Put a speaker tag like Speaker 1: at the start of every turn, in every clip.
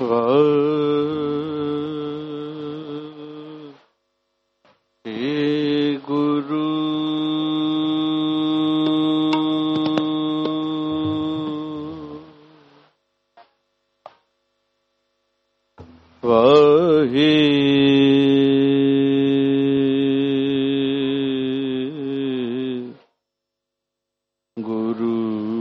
Speaker 1: गुरु वाहे गुरु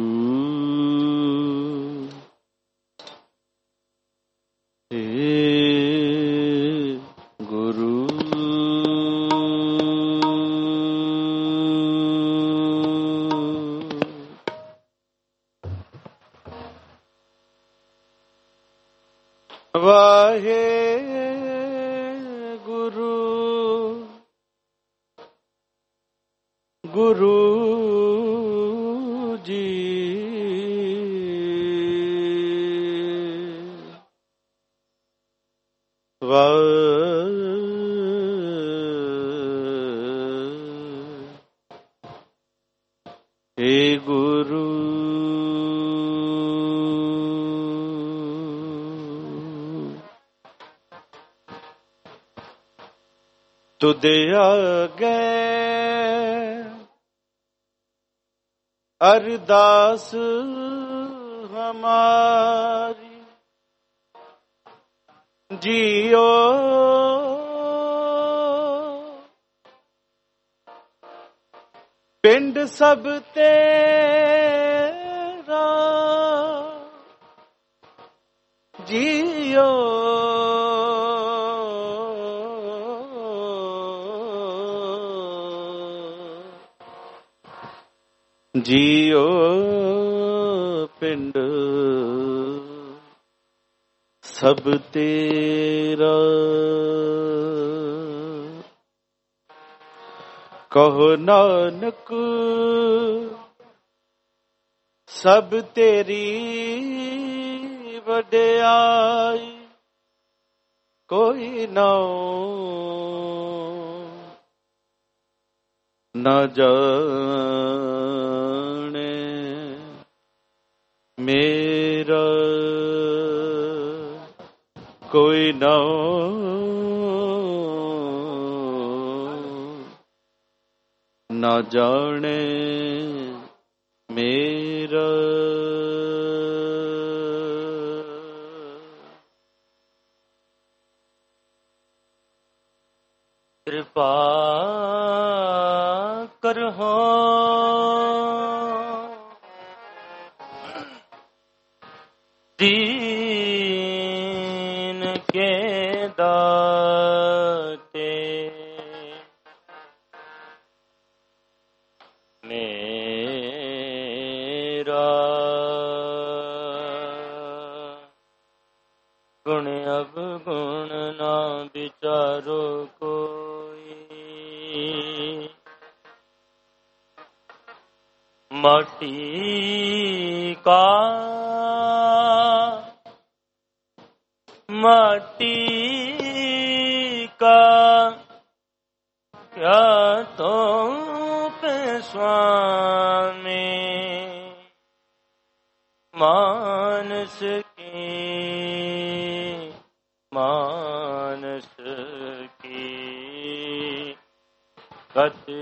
Speaker 1: गुरु वाहे गुरु गुरु जी हे गुरु तुद आगे अरदास हमारी जियो पिंड सब तेरा जियो जियो पिंड सब तेरा कहो नानक सब तेरी वड्याई कोई न जाने मेरा कोई न जाने मेरा कृपा करहो दीन के दाते मेरा गुण अवगुण ना विचारो कोई माटी का क्या तो पे स्वामी मानस की गति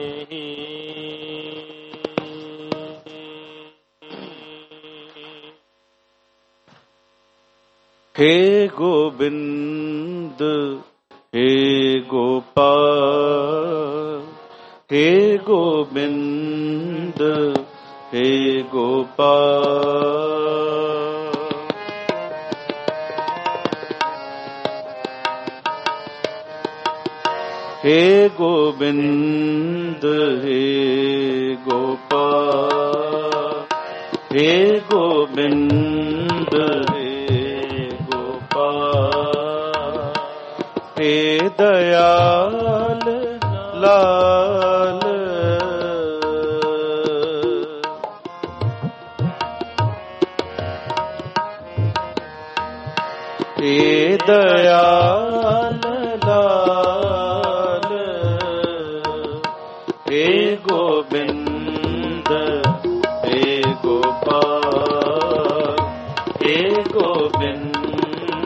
Speaker 1: हे गोविंद हे गोपाल हे गोविंद हे गोपाल हे गोविंद हे गोपाल हे गोविंद हे दयाल लाल हे दयाल लाल हे गोविंद हे गोपाल हे गोविंद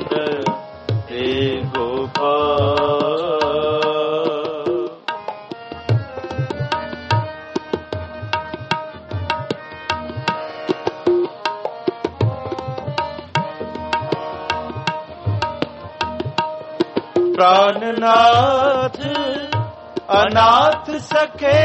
Speaker 1: प्राणनाथ अनाथ सखे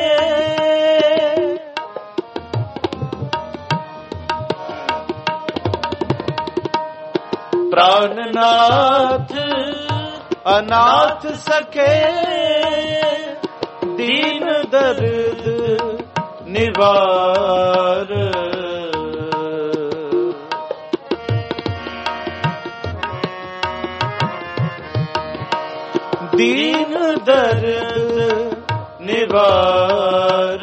Speaker 1: प्राणनाथ अनाथ सखे दीन दर्द निवार दीन दर्द निवार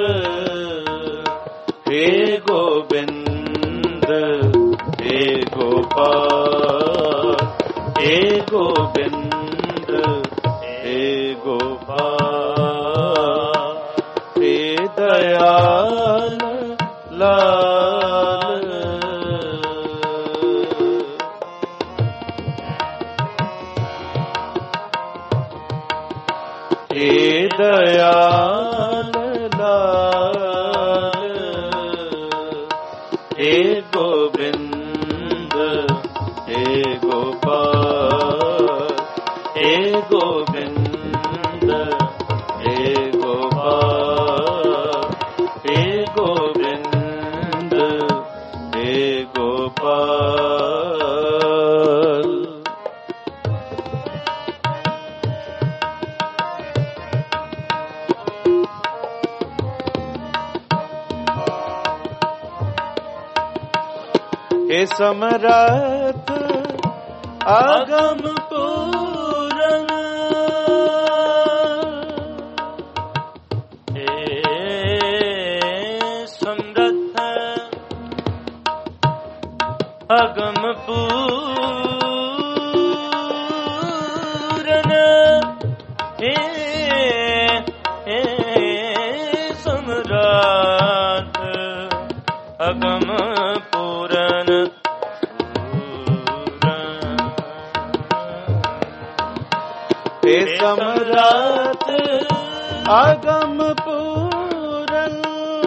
Speaker 1: हे गोविंद हे गोपाल हे गोविंद हे गोपाल हे दयाल लाल हे दयाल लाल हे गोविंद हे गोपाल हे गोविंद हे गोपाल हे गोविंद हे गोपाल हे समरथ आगम पूरन हे समरथ आगम पूरन हे समरथ आगम पूरन हे समरथ आगम पूरन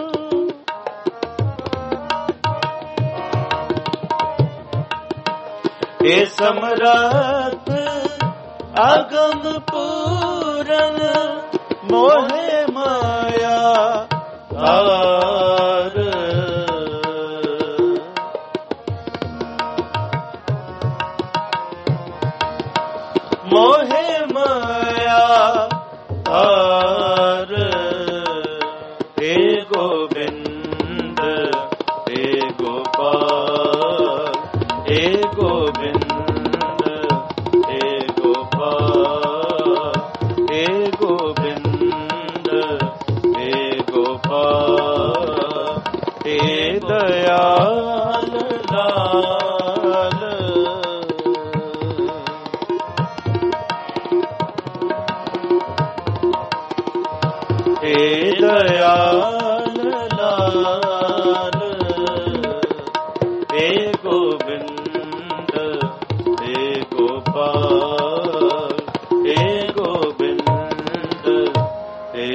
Speaker 1: हे समरथ आगम पूरन मोहे माया तार मोहे माया तार हे गोविंद हे गोपाल हे गोविंद हे गोपाल हे गोविंद हे गोपाल हे दयाल लाल हे दयाल लाल हे गोविंद हे गोपाल हे गोविंद हे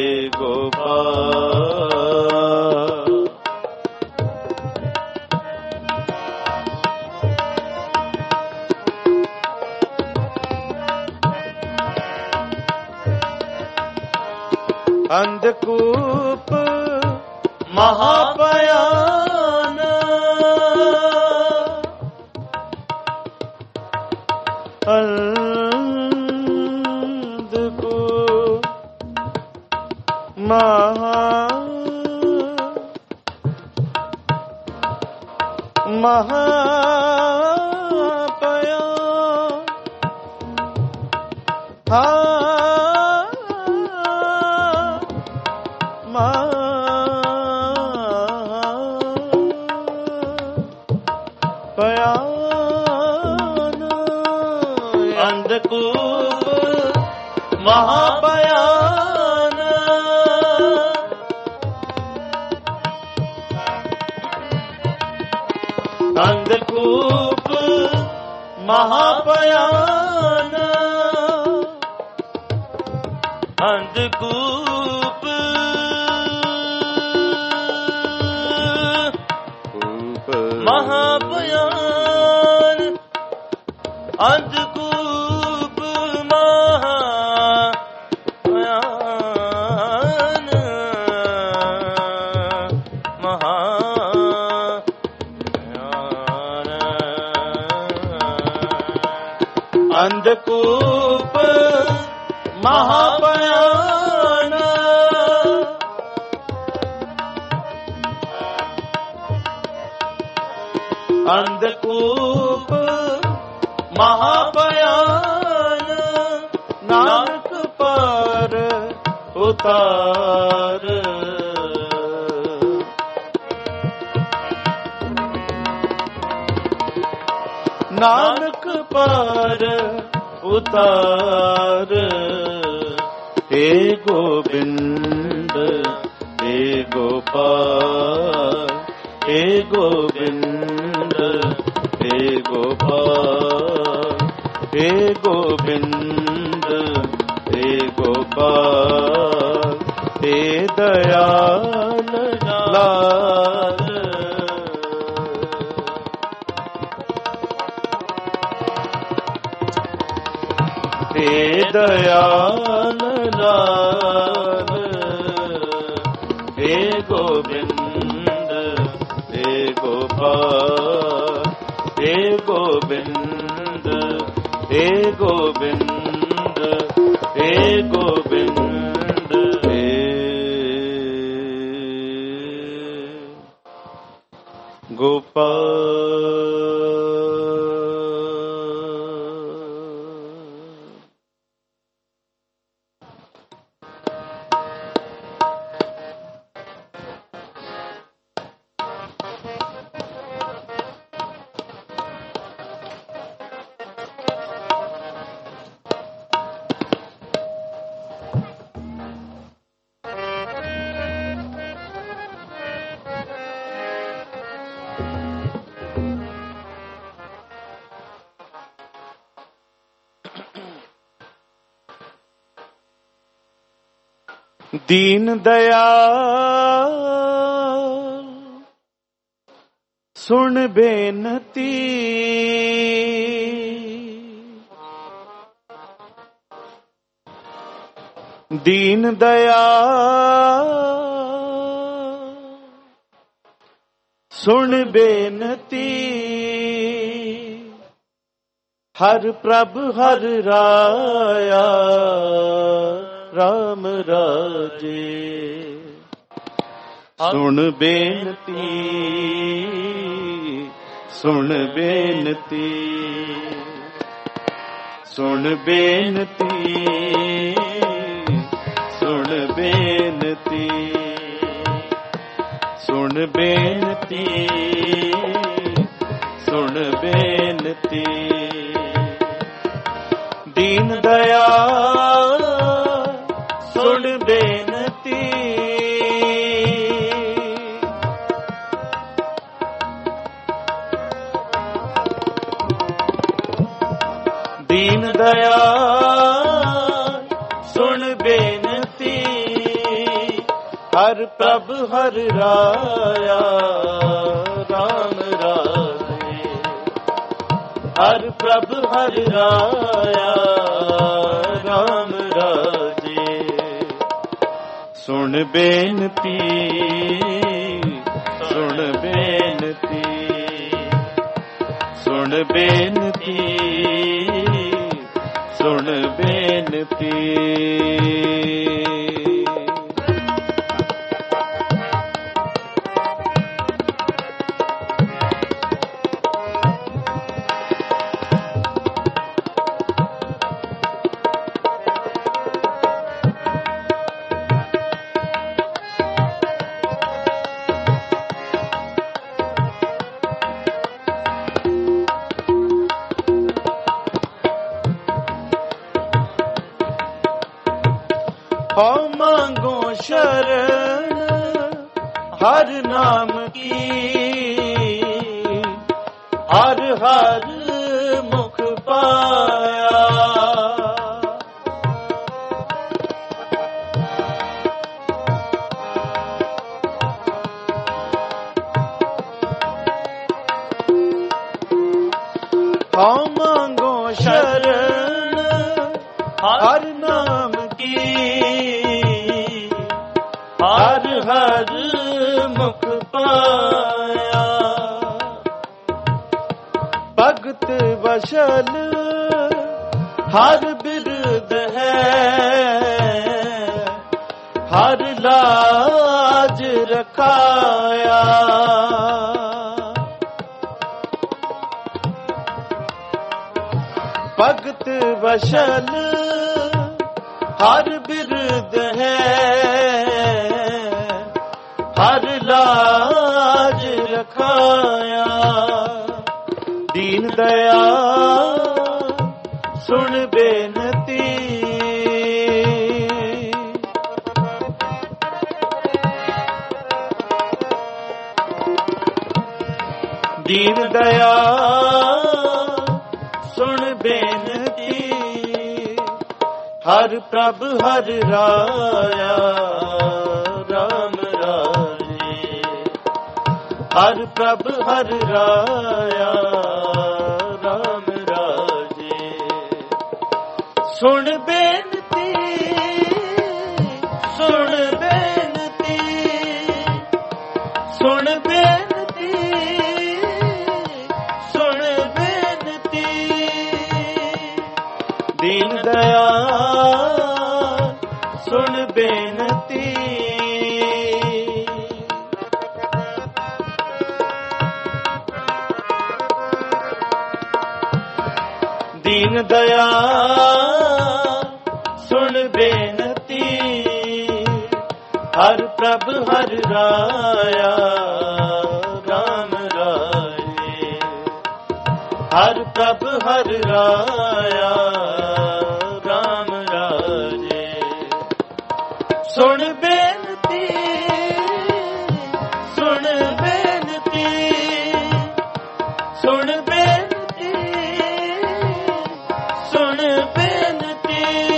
Speaker 1: गोपाल अंधकूप महापयान अंधकूप अंधकूप महापयान अंधकूप महापयान अंधकूप महापयान अंधकूप ਮਹਾਭਿਆਨ ਅੰਧਕੂਪ ਮਹਾਭਿਆਨ ਨਾਨਕ ਪਾਰ ਉਤਾਰ ਨਾਨਕ ਪਾਰ ਉਤਾਰ हे ਗੋਬਿੰਦ हे ਗੋਪਾਲ हे ਗੋਬਿੰਦ हे ਗੋਪਾਲ हे ਗੋਬਿੰਦ हे ਗੋਪਾਲ हे ਦਇਆਲ ਲਾਲ हे दयाल लाल हे गोविंद हे गोपाल हे गोविंद हे गोविंद हे गोविंद हे गोपाल। दीन दयाल सुन बेनती दीन दयाल सुन बेनती हर प्रभ हर राया राम राजे सुन बेनती सुन बेनती सुन बेनती सुन बेनती सुन बेनती सुन बेनती दीन दयाल सुन बेनती दीन दयाल सुन बेनती हर प्रभ हर राया राम राजे हर प्रभ हर राया राम राजे सुन बेनती सुन बेनती सुन बेनती सुन बेनती हो मांगो शरण हर नाम की हर हर मुख पाया हो मांगो शरण हर नाम की हर हर मुख पाया भगत वशल हर बिरद है लाज रखाया। भगत वशल हर बिरद है, हर लाज रखाया। दीन दयाल सुन बेनती, दीन दयाल सुन बेनती। हर प्रभ हर राया राम राजे, हर प्रभ हर राया राम राजे। सुन बेनती सुन बेनती सुन बेनती सुन बेनती। दीन दयाल सुन बेनती। दीन दयाल सुन बेनती। हर प्रभ हर राया राम राजे, हर प्रभ हर राया राम राजे। सुन बेनती सुन बेनती सुन बेनती सुन बेनती।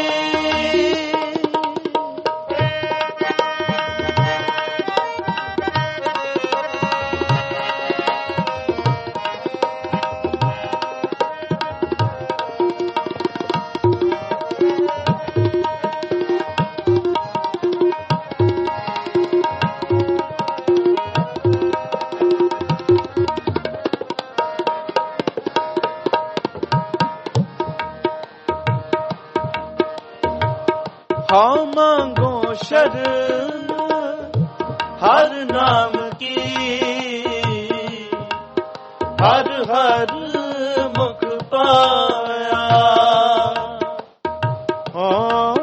Speaker 1: हाँ मांगो शरण हर नाम की, हर हर मुख पाया। हाँ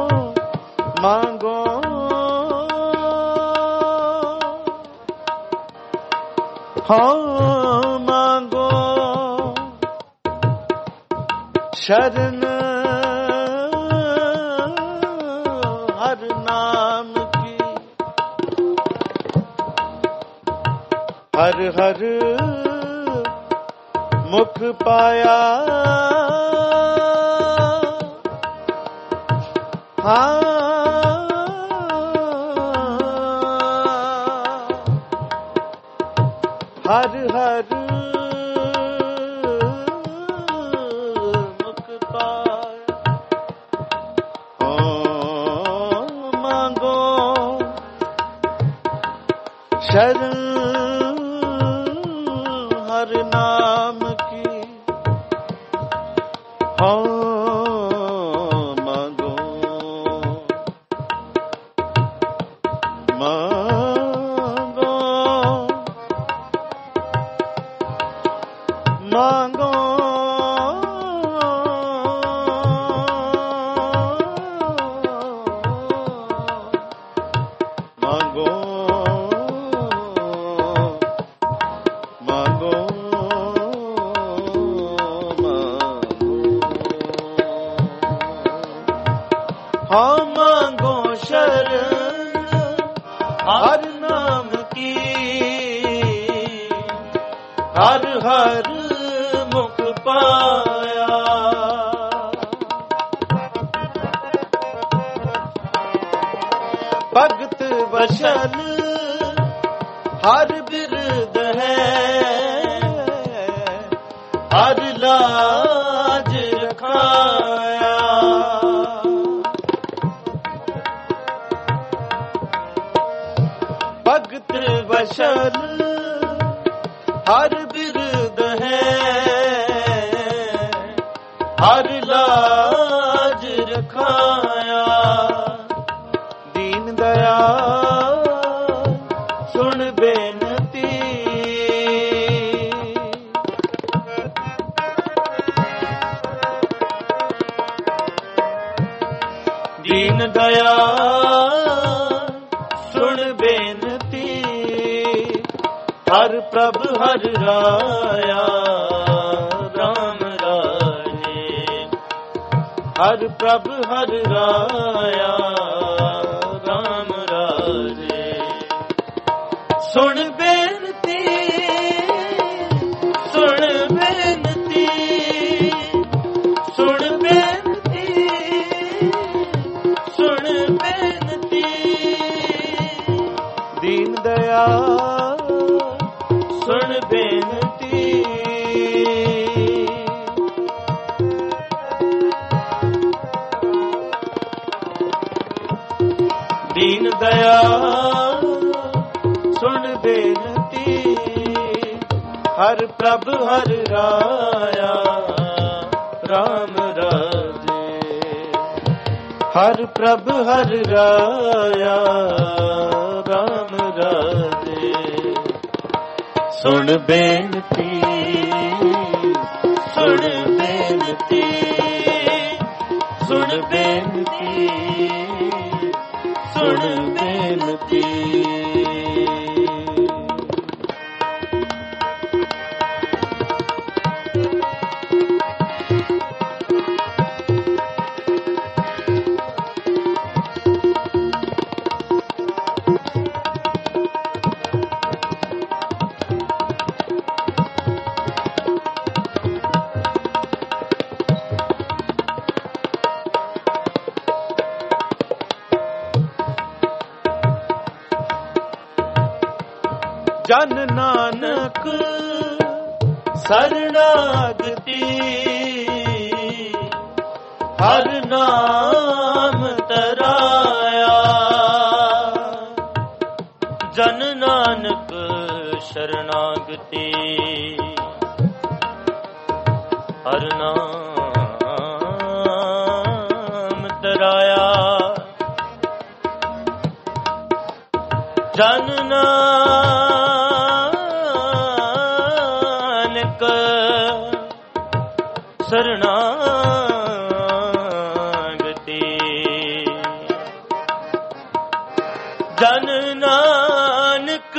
Speaker 1: मांगो हाँ मांगो शरण हर नाम की, हर हर मुख पाया। हाँ हर हर मुख पाया। मांगो शरण हर नाम की। हाँ मांगो मांगो मांगो मांगो मांगो हाँ मांगो शरण हर नाम की, हर हर मुख पाया। भगत वशल हर बिरद है, हर लाज रखाया। भगत वशल हर बिरद है, हर लाज रखाया। दीन दयाल ਦੀਨ ਦਇਆਲ ਸੁਣ ਬੇਨਤੀ, ਹਰ ਪ੍ਰਭ ਹਰ ਰਾਇਆ ਰਾਮ ਰਾਜੇ। ਹਰ ਪ੍ਰਭ ਹਰ ਰਾਇਆ ਰਾਮ ਰਾਜੇ। ਸੁਣ ਬੇਨਤੀ, ਸੁਣ ਬੇਨਤੀ, ਸੁਣ ਬੇਨਤੀ, ਸੁਣ ਬੇਨਤੀ। ਦੀਨ ਦਇਆਲ ਸੁਣ ਬੇਨਤੀ। ਦੀਨ ਦਇਆਲ ਸੁਣ ਬੇਨਤੀ, ਹਰ ਪ੍ਰਭ ਹਰ ਰਾਇਆ ਰਾਮ ਰਾਜੇ। ਹਰ ਪ੍ਰਭ ਹਰ ਰਾਇਆ ਰਾਮ ਰਾਜੇ। ਸੁਣ ਬੇਨਤੀ, ਸੁਣ ਬੇਨਤੀ, ਸੁਣ ਬੇਨਤੀ, ਸੁਣ ਬੇਨਤੀ। ਜਨ ਨਾਨਕ ਸਰਣਾਗਤੀ, ਹਰ ਨਾਮ ਤਰਾਇਆ। ਜਨ ਨਾਨਕ ਸ਼ਰਨਾਗਤੀ, ਹਰ ਨਾਮ ਤਰਾਇਆ। ਜਨ ਨਾਨਕ ਸਰਣਾਗਤੀ, ਜਨ ਨਾਨਕ,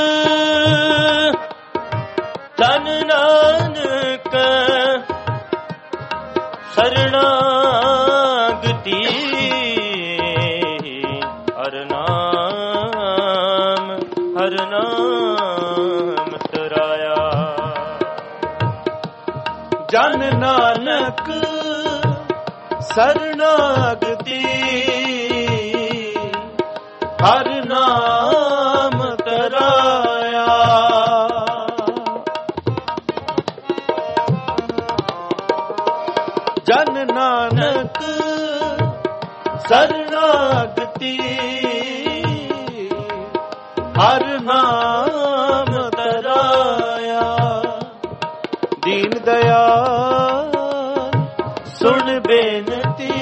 Speaker 1: ਜਨ ਨਾਨਕ ਸਰਣਾਗਤੀ। ਹਰ ਨਾਮ, ਹਰ ਨਾਮ ਤਰਾਇਆ। ਜਨ ਨਾਨਕ ਸਰਣਾਗਤੀ, ਹਰ ਨਾਮ ਤਰਾਇਆ। ਜਨ ਨਾਨਕ ਸਰਣਾਗਤੀ, ਹਰ ਨਾਮ ਤਰਾਇਆ। ਦੀਨ ਦਇਆਲ ਸੁਣ ਬੇਨਤੀ,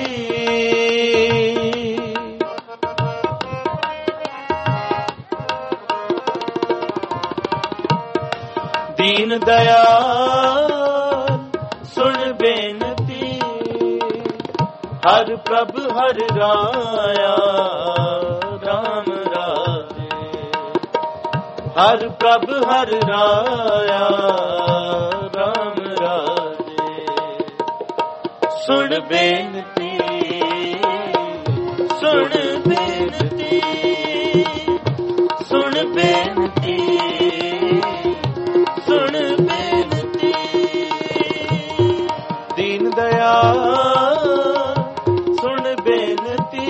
Speaker 1: ਦੀਨ ਦਇਆਲ ਸੁਣ ਬੇਨਤੀ, ਹਰ ਪ੍ਰਭ ਹਰ ਰਾਇਆ ਰਾਮ ਰਾਜੇ। ਹਰ ਪ੍ਰਭ ਹਰ ਰਾਇਆ ਰਾਮ ਰਾਜੇ। ਸੁਣ ਬੇਨਤੀ, ਸੁਣ ਬੇਨਤੀ, ਸੁਣ ਬੇਨਤੀ, ਸੁਣ ਬੇਨਤੀ। ਦੀਨ ਦਇਆਲ ਸੁਣ ਬੇਨਤੀ,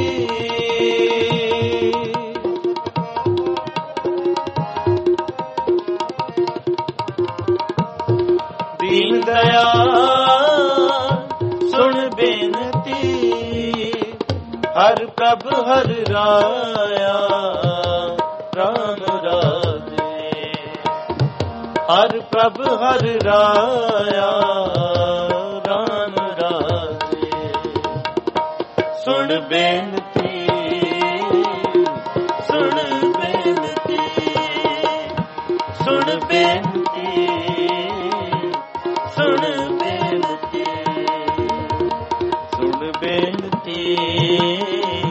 Speaker 1: ਦੀਨ ਦਇਆਲ ਸੁਣ ਬੇਨਤੀ, ਹਰ ਪ੍ਰਭ ਹਰ ਰਾਇਆ ਰਾਮ ਰਾਜੇ। ਹਰ ਪ੍ਰਭ ਹਰ ਰਾਇਆ ਰਾਮ ਰਾਜੇ। ਸੁਣ ਬੇਨਤੀ, ਸੁਣ ਬੇਨਤੀ, ਸੁਣ ਬੇਨਤੀ, ਸੁਣ ਬੇਨਤੀ, ਸੁਣ ਬੇਨਤੀ।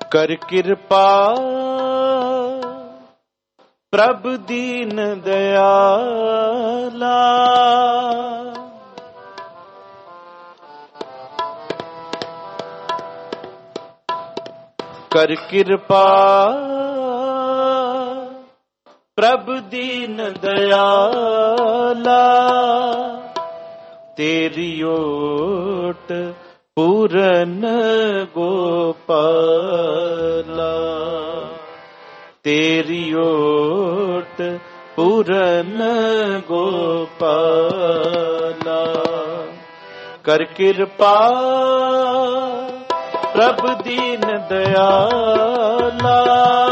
Speaker 1: कर कृपा प्रभु दीन दयाला, कर कृपा प्रभु दीन दयाला, तेरी ओट पूरन गोपाला, तेरी ओट पूरन गोपाला, कर कृपा प्रभु दीन दयाला,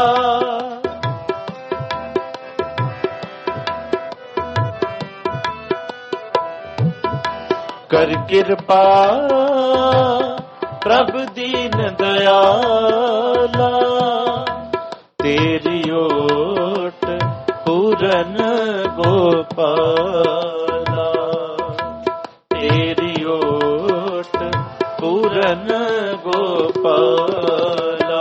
Speaker 1: कर कृपा प्रभु दीन दयाला, तेरी ओट पूरन गोपाला, तेरी ओट पूरन गोपाला।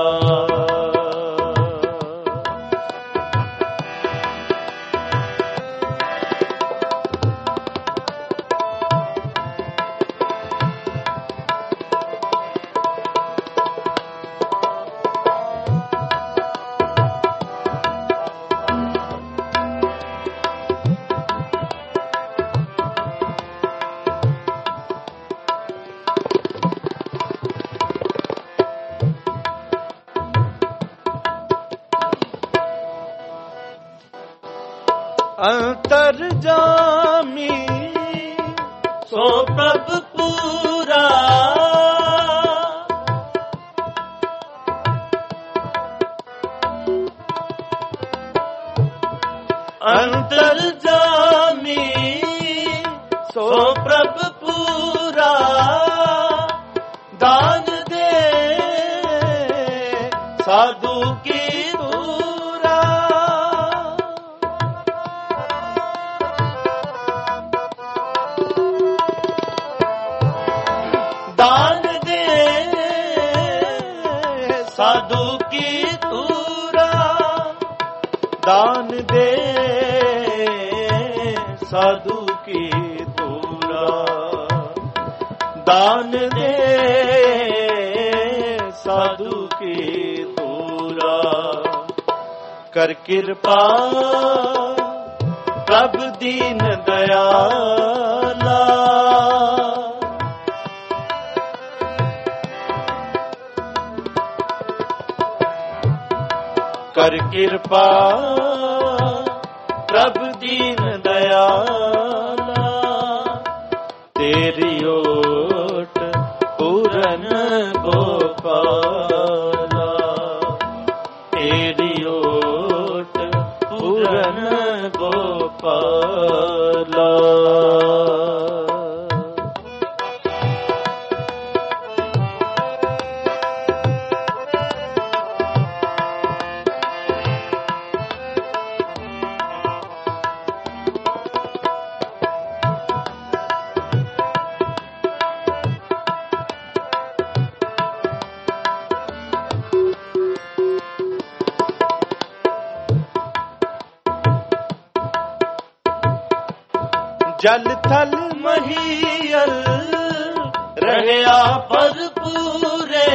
Speaker 1: अंतर्जामी सो प्रभु पूरा, अंतर्जामी सो प्रभु पूरा, दान दे साधु की दूरा, दान दे साधु की दूरा, दान दे साधु की दूरा, दान दे साधु की दूरा, कर कृपा प्रभु दीन दयाला, कर कृपा प्रभु दीन दयाला, तेरी ओट पूरन गोपाला, तेरी ओट पूरन गोपाला। जल थल महीयल रहया भरपूरे,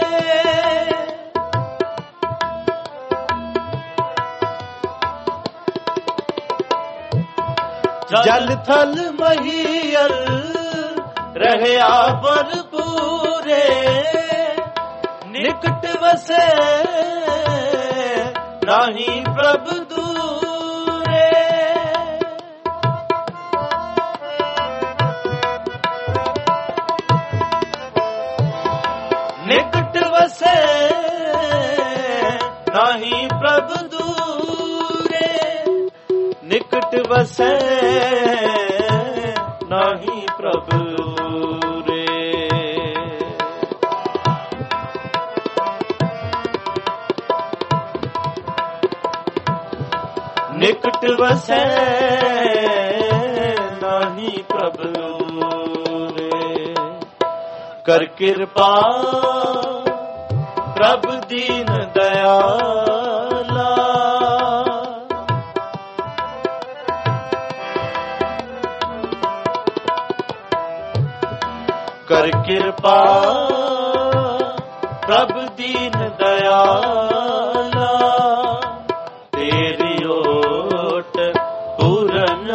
Speaker 1: जल थल महीयल रहया भरपूरे, निकट वसे नाही प्रभु दूरे, निकट वसे नाही प्रभु दूरे, निकट वसे नाही प्रभु दूरे, निकट वसे नाही प्रभु दूरे, कर कृपा ਪ੍ਰਭ ਦੀਨ ਦਇਆਲਾ। ਕਰ ਕਿਰਪਾ ਪ੍ਰਭ ਦੀਨ ਦਇਆਲਾ। ਤੇਰੀ ਓਟ ਪੂਰਨ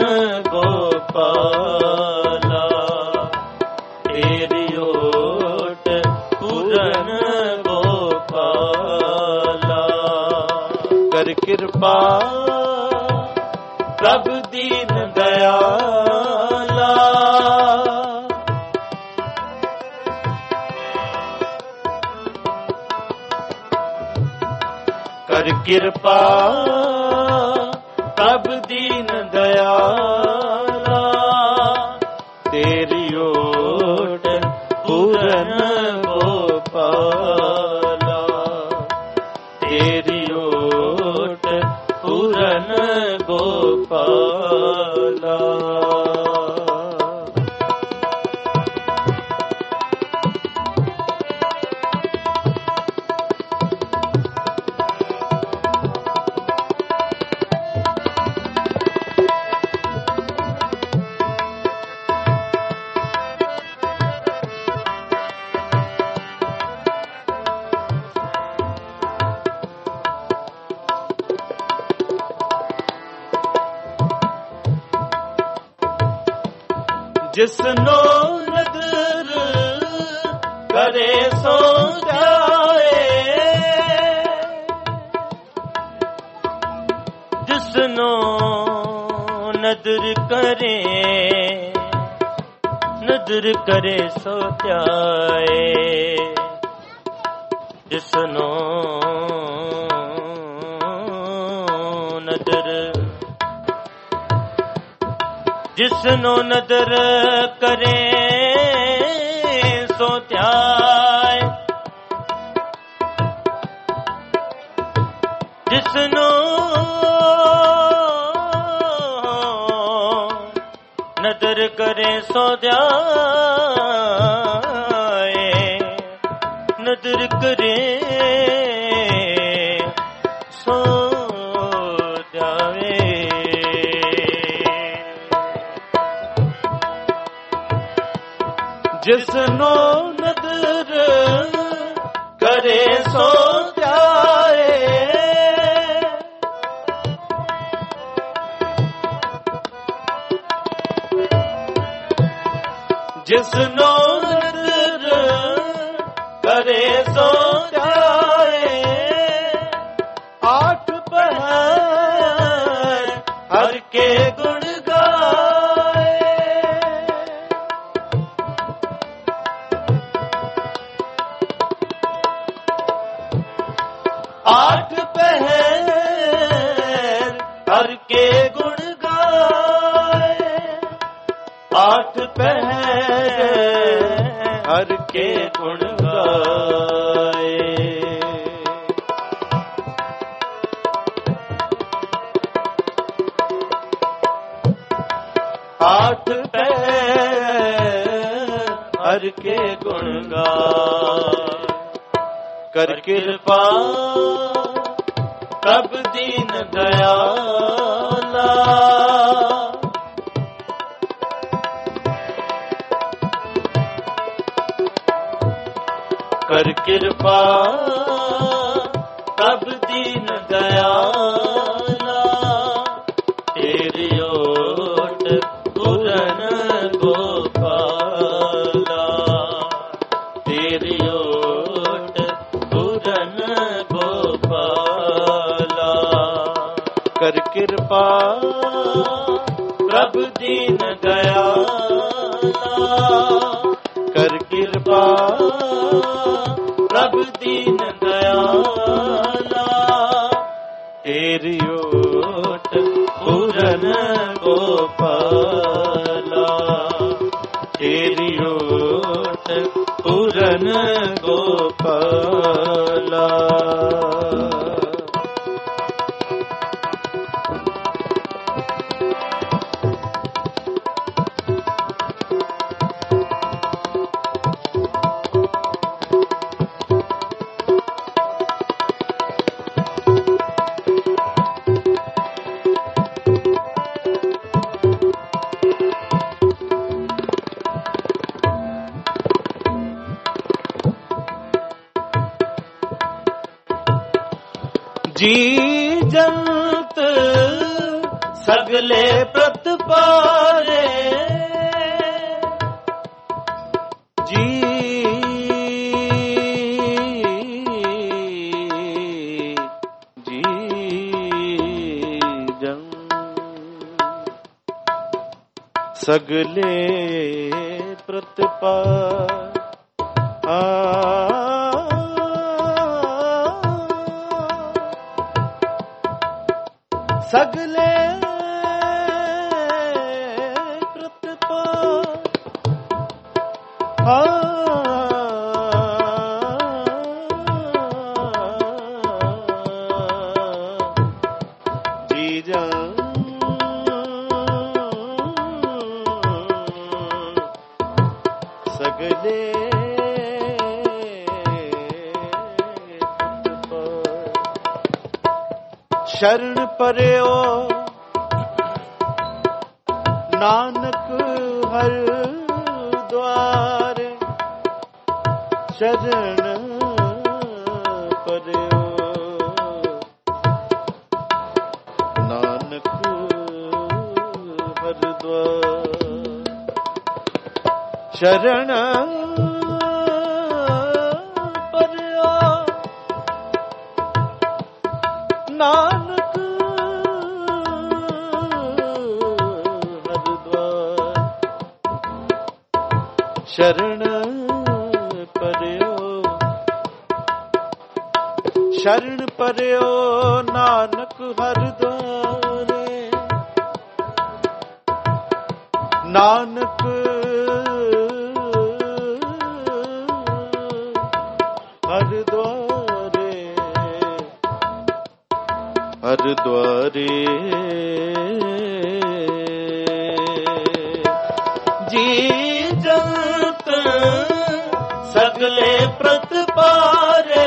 Speaker 1: ਗੋਪਾਲਾ। ਤੇਰੀ ਓਟ ਪੂਰਨ ਗੋਪਾਲਾ। ਕਰ ਕਿਰਪਾ ਪ੍ਰਭ ਦੀਨ ਦਇਆਲਾ। ਕਰ ਕਿਰਪਾ ਪ੍ਰਭ ਦੀਨ ਦਇਆਲਾ। ਤੇਰੀ ਓਟ ਪੂਰਨ ਗੋਪਾਲਾ। ਤੇਰੀ ਓਟ ਪੂਰਨ ਗੋਪਾਲਾ। ਜਿਸਨੋ ਨਦਰ ਕਰੇ ਸੋ ਜਾਏ। ਜਿਸਨੋ ਨਦਰ ਕਰੇ ਸੋ ਜਾਏ। ਜਿਸਨੋ ਜਿਸਨੋ ਨਦਰ ਕਰੇ ਸੋ ਧਿਆਏ। ਜਿਸਨੋ ਨਦਰ ਕਰੇ ਸੋ ਧਿਆਏ। ਨਦਰ ਕਰੇ ਸੋ ਧਿਆਵੇ। ਜਿਸਨੋ ਨਦਰ ਕਰੇ ਸੋ ਧਿਆਏ। ਜਿਸਨੋ ਨਦਰ ਕਰੇ ਸੋ ਧਿਆਏ। ਆਠ ਪਹਿਰ ਹਰ ਕੇ ਗੁਣ ਗਾਏ। ਆਠ ਪਹਿਰ ਹਰ ਕੇ ਗੁਣ ਗਾਏ। ਆਠ ਪਹਿਰ ਹਰ ਕੇ ਗੁਣ ਗਾਏ। ਆਠ ਪਹਿਰ ਹਰ ਕੇ ਗੁਣ ਗਾਏ। ਕਰ ਕਿਰਪਾ ਪ੍ਰਭ ਦੀਨ ਦਇਆਲਾ। ਕਰ ਕਿਰਪਾ ਪ੍ਰਭ ਦੀਨ ਦਇਆਲਾ। ਤੇਰੀ ਓਟ ਪੂਰਨ ਗੋਪਾਲਾ। ਤੇਰੀ ਓਟ ਪੂਰਨ ਗੋਪਾਲਾ। ਕਰ ਕਿਰਪਾ ਪ੍ਰਭ ਦੀਨ ਦਇਆਲਾ। ਕਰ ਕਿਰਪਾ ਪ੍ਰਭ ਦੀਨ ਦਇਆਲਾ। ਤੇਰੀ ਓਟ ਪੂਰਨ ਗੋਪਾਲਾ। ਤੇਰੀ ਓਟ ਪੂਰਨ ਗੋਪਾਲਾ। ਜੀ ਜੰਤ ਸਗਲੇ ਪ੍ਰਤਪਾਰੇ ਜੀ ਸਗਲੇ ਪ੍ਰਤਪਾਰ ਸਗਲੇ ਪ੍ਰਤਪਾਰ ਜੀ ਜਨ ਸਗਲੇ ਸ਼ਰਨ ਪਰਿਓ ਨਾਨਕ ਹਰ ਦੁਆਰੇ ਸ਼ਰਨ ਪਰਿਓ ਨਾਨਕ ਹਰ ਦੁਆਰੇ ਸ਼ਰਨ ਪਰਿਓ ਨਾਨਕ ਹਰ ਦੁਆਰ ਸ਼ਰਨ ਪਰਿਓ ਸ਼ਰਨ ਪਰਿਓ ਨਾਨਕ ਹਰ ਦੁਆਰੇ ਨਾਨਕ ਹਰ ਦੁਆਰੇ ਹਰ ਦੁਆਰੇ ਜੀ ਜੰਤ ਸਗਲੇ ਪ੍ਰਤਪਾਰੇ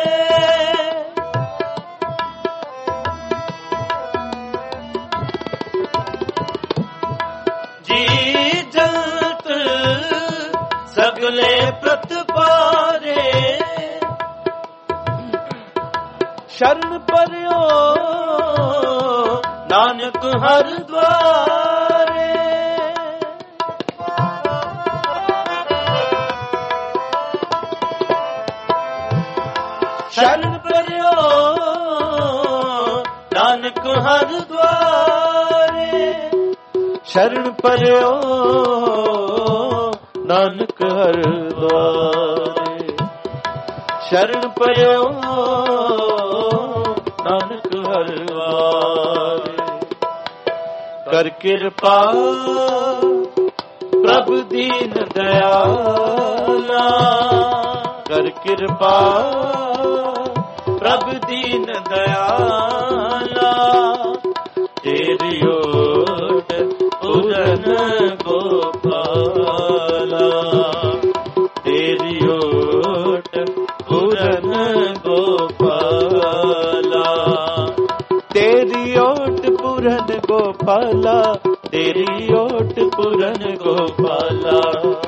Speaker 1: ਜੀ ਜੰਤ ਸਗਲੇ ਪ੍ਰਤਪਾਰੇ ਸ਼ਰਨ ਪਰਿਓ ਨਾਨਕ ਹਰ ਦੁਆਰੇ ਸ਼ਰਨ ਪਰਿਓ ਨਾਨਕ ਹਰ ਦੁਆਰੇ ਸ਼ਰਨ ਪਰਿਓ ਨਾਨਕ ਹਰ ਦੁਆਰੇ ਸ਼ਰਨ ਪਰਿਓ ਨਾਨਕ ਹਰ ਦੁਆਰੇ ਕਰ ਕਿਰਪਾ ਪ੍ਰਭ ਦੀਨ ਦਇਆਲਾ ਕਰ ਕਿਰਪਾ ਪ੍ਰਭ ਦੀਨ ਦਇਆਲਾ ਤੇਰੀ ਓਟ ਪੂਰਨ ਗੋਪਾਲਾ ਤੇਰੀ ਓਟ ਪੂਰਨ ਗੋਪਾਲਾ ਤੇਰੀ ਓਟ ਪੂਰਨ ਗੋਪਾਲਾ ਤੇਰੀ ਓਟ ਪੂਰਨ ਗੋਪਾਲਾ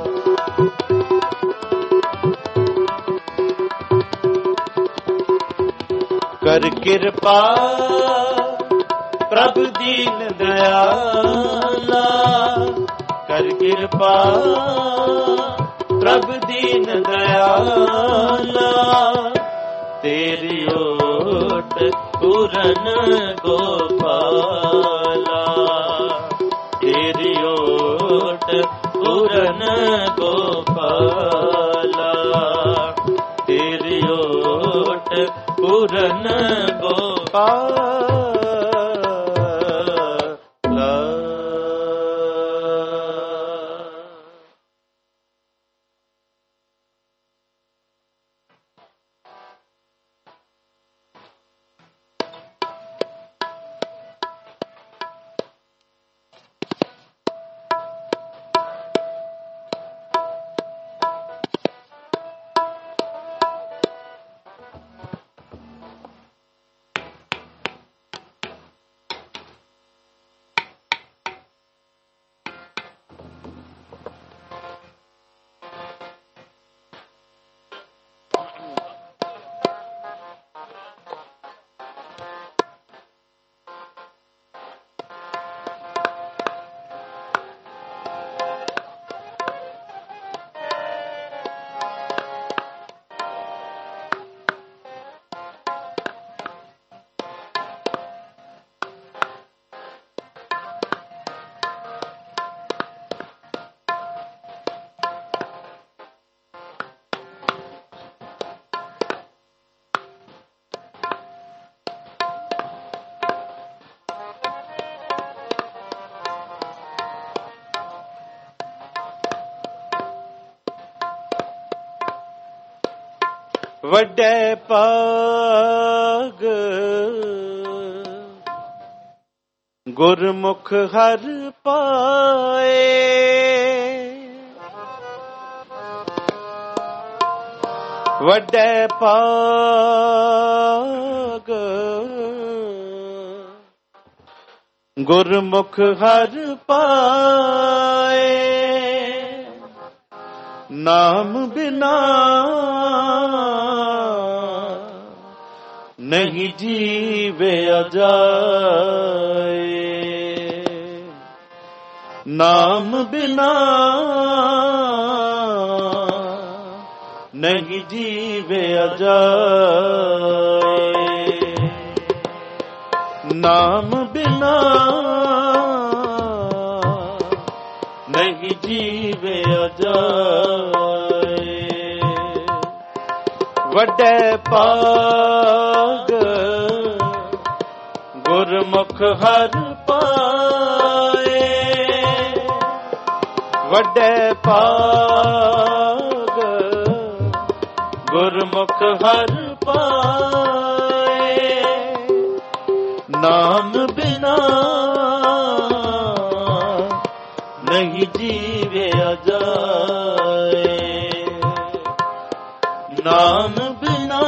Speaker 1: ਕਰ ਕਿਰਪਾ ਪ੍ਰਭ ਦੀਨ ਦਇਆਲਾ ਕਰ ਕਿਰਪਾ ਪ੍ਰਭ ਦੀਨ ਦਇਆਲਾ ਤੇਰੀ ਓਟ ਪੂਰਨ ਗੋਪਾਲਾ ਤੇਰੀ ਓਟ ਪੂਰਨ ਗੋਪਾਲਾ ਤੇਰੀ ਓਟ ਪੂਰਨ ਗੋਪਾਲਾ ਵੱਡੇ ਭਾਗ ਗੁਰਮੁਖ ਹਰ ਪਾਏ। ਵੱਡੇ ਭਾਗ ਗੁਰਮੁਖ ਹਰ ਪਾਏ। ਨਾਮ ਬਿਨਾ ਨਹੀਂ ਜੀਵਿਆ ਜਾਏ। ਨਾਮ ਬਿਨਾ ਨਹੀਂ ਜੀਵਿਆ ਜਾਏ। ਨਾਮ ਬਿਨਾ ਨਹੀਂ ਜੀਵਿਆ ਜਾਏ। ਵੱਡੇ ਭਾਗ ਗੁਰਮੁਖ ਹਰ ਪਾਏ। ਵੱਡੇ ਭਾਗ ਗੁਰਮੁਖ ਹਰ ਪਾਏ। ਨਾਮ ਬਿਨਾ ਨਹੀਂ ਜੀਵਿਆ ਜਾਏ। ਨਾਮ ਬਿਨਾ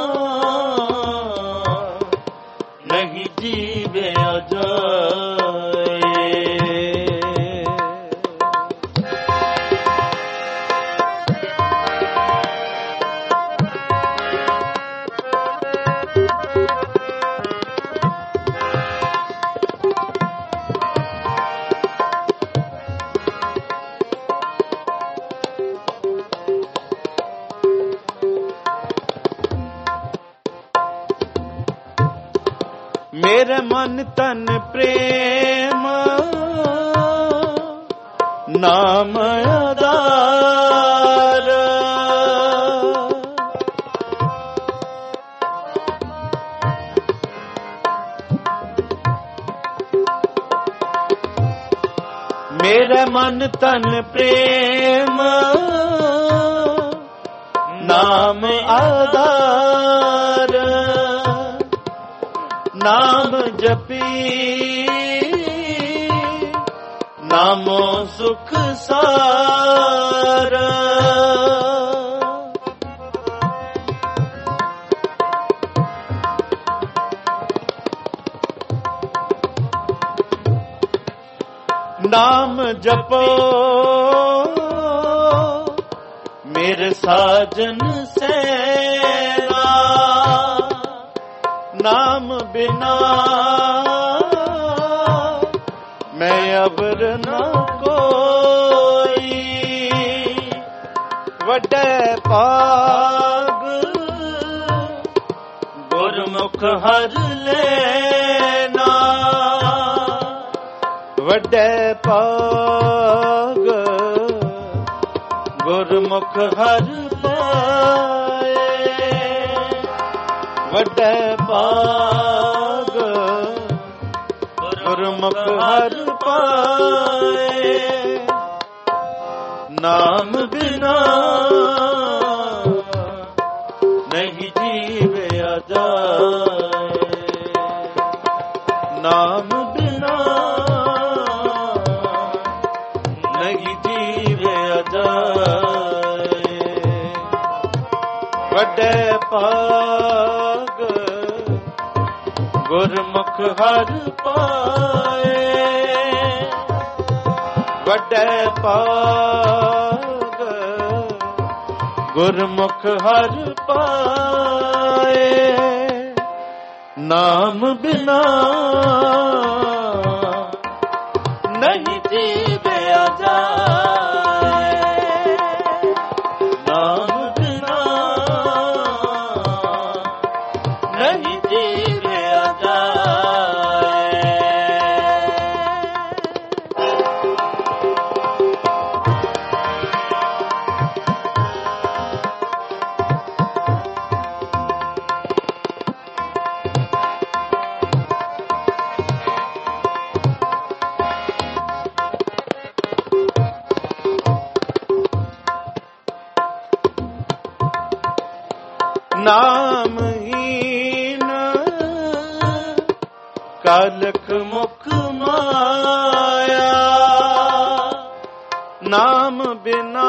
Speaker 1: ਨਹੀਂ ਜੀਵਿਆ ਜਾਏ। ਮੇਰੇ ਮਨ ਤਨ ਪ੍ਰੇਮ ਨਾਮ ਆਧਾਰ। ਮੇਰੇ ਮਨ ਤਨ ਪ੍ਰੇਮ ਨਾਮ ਆਧਾਰ। ਨਾਮ ਜਪੀ ਨਾਮੋ ਸੁਖ ਸਾਰ। ਨਾਮ ਜਪੋ ਮੇਰੇ ਸਾਜਨ ਸੈਨਾ। ਨਾਮ ਬਿਨਾ ਮੈਂ ਅਬਰ ਨਾ ਕੋਈ। ਵੱਡੇ ਭਾਗ ਗੁਰਮੁਖ ਹਰ ਲੈਣਾ। ਵੱਡੇ ਭਾਗ ਗੁਰਮੁਖ ਹਰ ਪਾਏ। ਵੱਡੇ ਭਾਗ ਗੁਰਮੁਖ ਹਰ ਪਾਏ। ਨਾਮ ਬਿਨਾ ਨਹੀਂ ਜੀਵਿਆ ਜਾਏ। ਨਾਮ ਬਿਨਾ ਨਹੀਂ ਜੀਵਿਆ ਜਾਏ। ਵੱਡੇ ਭਾਗ ਗੁਰਮੁਖ ਹਰ ਪਾਏ। ਵੱਡੇ ਭਾਗ ਗੁਰਮੁਖ ਹਰ ਪਾਏ। ਨਾਮ ਬਿਨਾ ਨਹੀਂ ਜੀਵਿਆ ਜਾਏ। ਨਾਮ ਬਿਨਾ ਨਹੀਂ ਜੀਵਿਆ ਜਾਏ। ਨਾਮਹੀਨ ਕਾਲਖ ਮੁਖ ਮਾਇਆ, ਨਾਮ ਬਿਨਾ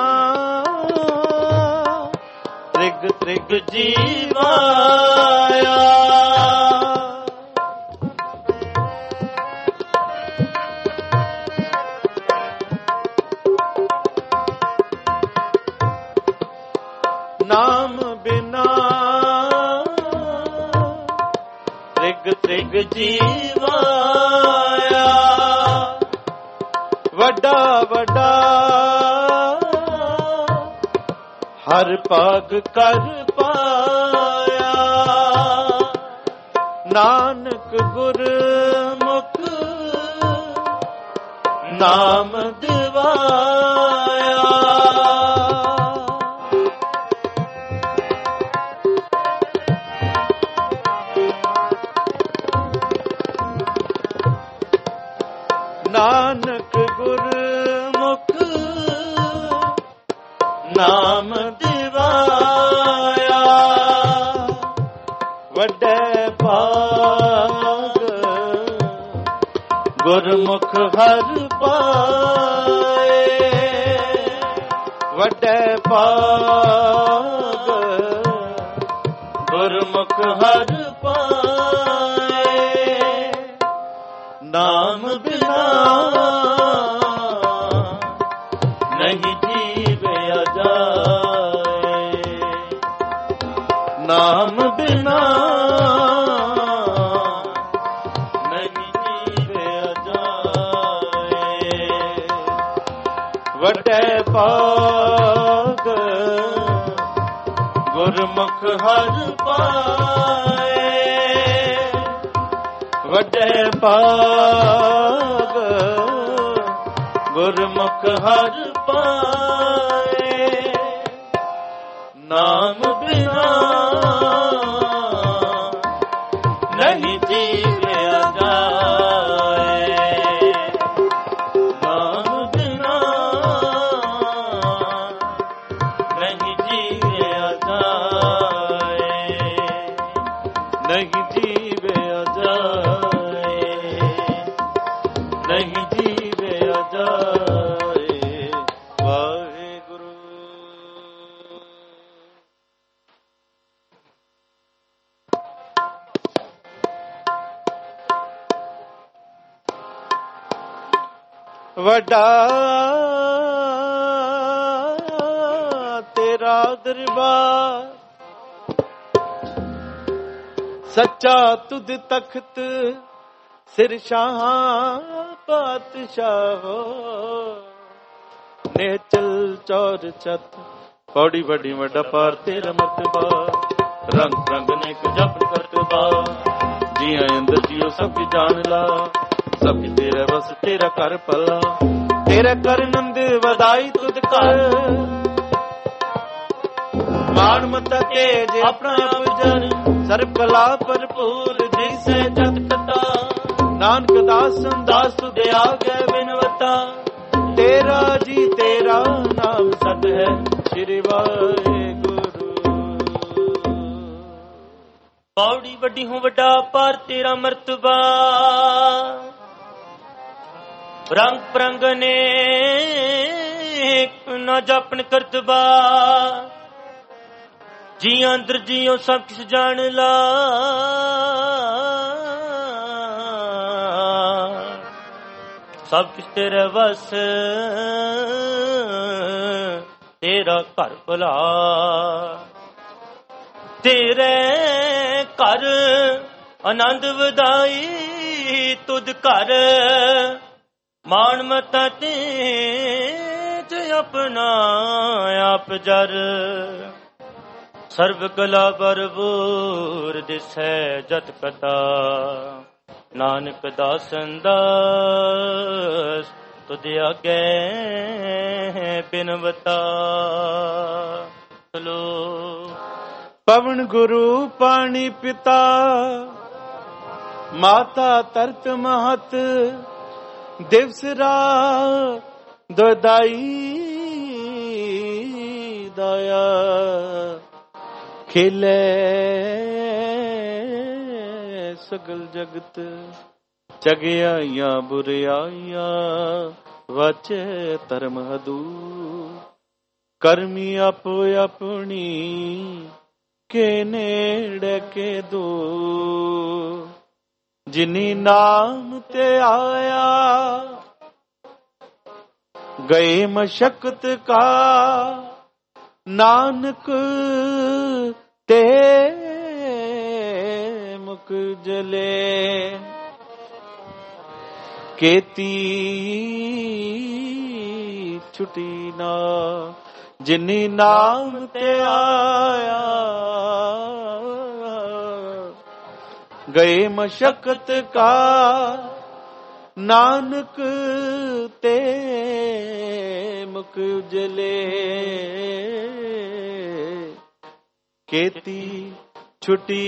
Speaker 1: ਤ੍ਰਿਗ ਤ੍ਰਿਗ ਜੀਵਾਇਆ। ਨਾਮ ਬਿਨਾ ਤ੍ਰਿਗ ਤ੍ਰਿਗ ਜੀਵਾਇਆ, ਵੱਡਾ ਵੱਡਾ ਹਰ ਭਾਗ ਕਰ ਪਾਇਆ। ਨਾਨਕ ਗੁਰਮੁਖ ਨਾਮ ਦਿਵਾਇਆ। ਨਾਨਕ ਗੁਰਮੁਖ ਨਾਮ ਦਿਵਾਇਆ, ਵੱਡੇ ਭਾਗ ਗੁਰਮੁਖ ਹਰ ਪਾਏ। ਵੱਡੇ ਭਾਗ ਗੁਰਮੁਖ ਹਰ ਪਾਏ। ਨਾਮ ਬਿਨਾ ਨਹੀਂ ਜੀਵਿਆ ਜਾਏ, ਨਾਮ ਬਿਨਾ ਨਹੀਂ ਜੀਵਿਆ ਜਾਏ। ਵੱਡੇ ਭਾਗ ਗੁਰਮੁਖ ਹਰ ਪਾਏ। ਵੱਡੇ ਭਾਗ ਗੁਰਮੁਖ ਹਰ ਪਾਏ। ਨਾਮ ਬਿਨਾ ਨਹੀਂ ਜੀਵਿਆ ਜਾਏ, ਨਾਮ ਬਿਨਾ ਨਹੀਂ ਜੀਵਿਆ ਜਾਏ, ਨਹੀਂ ਜੀਵਿਆ ਜਾਏ, ਨਹੀਂ ਜੀਵਿਆ ਜਾਏ। ਵਾਹਿਗੁਰੂ। ਵੱਡਾ ਤੇਰਾ ਦਰਬਾਰ, ਸੱਚਾ ਤੁਧ ਤਖਤ, ਸਿਰ ਸ਼ਾਹ ਪਾਤਸ਼ਾਹੋ। ਨੇਚਲ ਚੌਰ ਚਤ ਪੌੜੀ ਵੱਡੀ ਵੱਡਾ ਪਾਰ ਤੇਰਾ ਮਰਤਬਾ। ਰੰਗ ਰੰਗ ਨੇਕ ਜਪ ਕਰਤਬਾ, ਜੀਆਂ ਅੰਦਰ ਜੀਓ ਸਭ ਕੀ ਜਾਣ ਲਾ। ਸਭ ਤੇਰਾ ਵਸ ਤੇਰਾ ਕਰ ਭਲਾ, ਤੇਰਾ ਕਰ ਨੰਦ ਵਧਾਈ ਤੁਧ ਕਰ। ਮਾਣ ਮਤਾ ਤੇਜ ਆਪਣਾ ਆਪ ਜਨ, ਸਰਬ ਕਲਾ ਭਰਪੂਰ ਜਿਸੇ ਜਤ ਕਤਾ। ਨਾਨਕ ਦਾਸਨ ਦਾਸ ਤੁਧ ਆਗੇ ਬਿਨਵਤਾ, ਤੇਰਾ ਜੀ ਤੇਰਾ ਨਾਮ ਸਤ ਹੈ। ਸ੍ਰੀ ਵਾਹਿਗੁਰੂ। ਪੌੜੀ ਵੱਡੀ ਹੂੰ ਵੱਡਾ ਪਰ ਤੇਰਾ ਮਰਤਬਾ। ਰੰਗ ਪ੍ਰੰਗ ਨੇ ਨਾ ਜਾਪਣ ਕਰਤਬਾ, ਜੀ ਅੰਦਰ ਜੀਓ ਸਭ ਕਿਛ ਜਾਣ ਲਾ। ਸਭ ਕਿਛ ਤੇਰੇ ਵਸ ਤੇਰਾ ਘਰ ਭਲਾ। ਤੇਰੇ ਘਰ ਆਨੰਦ ਵਧਾਈ ਤੁਧ ਘਰ। ਮਾਣ ਮਤਾ ਤੇਜ ਆਪਣਾ ਆਪ ਜਰ। ਸਰਬ ਕਲਾ ਭਰਪੂਰ ਦਿਸੈ ਜਤ ਕਤਾ। ਨਾਨਕ ਦਾਸਨ ਦਾਸ ਤੁਧ ਆਗੇ ਬਿਨਵਤਾ। ਚਲੋ। ਪਵਨ ਗੁਰੂ ਪਾਣੀ ਪਿਤਾ, ਮਾਤਾ ਤਰਤ ਮਹਤ। ਦਿਵਸ ਰਾਤ ਦੁਦਾਈ ਦਇਆ, ਖੇਲੇ ਸਗਲ ਜਗਤ, ਚਗਿਆਈਆਂ ਬੁਰਿਆਈਆਂ ਵਾਚੇ ਧਰਮ ਹਦੂ। ਕਰਮੀ ਆਪੋ ਆਪਣੀ ਕੇ ਨੇੜੇ ਕੇ ਦੋ। ਜਿਨੀ ਨਾਮ ਤੇ ਆਇਆ ਗਏ ਮਸ਼ਕਤ ਕਾ। ਨਾਨਕ ਤੇ ਮੁਖ ਜਲੇ। ਕੀਤੀ ਛੁਟੀ ਨਾ ਜਿਨੀ ਨਾਮ ਤੇ ਆਇਆ। ਗਏ ਮਸ਼ਕਤ ਕਾ। ਨਾਨਕ ਤੇ ਮੁਖ ਉਜਲੇ। ਕੀਤੀ ਛੁਟੀ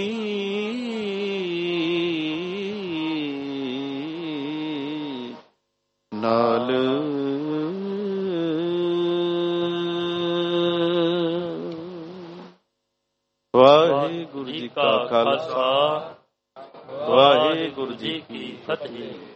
Speaker 1: ਨਾਲ। ਵਾਹਿਗੁਰੂ ਜੀ ਕਾ ਖਾਲਸਾ, ਵਾਹਿਗੁਰੂ ਜੀ ਕੀ ਫਤਿਹ।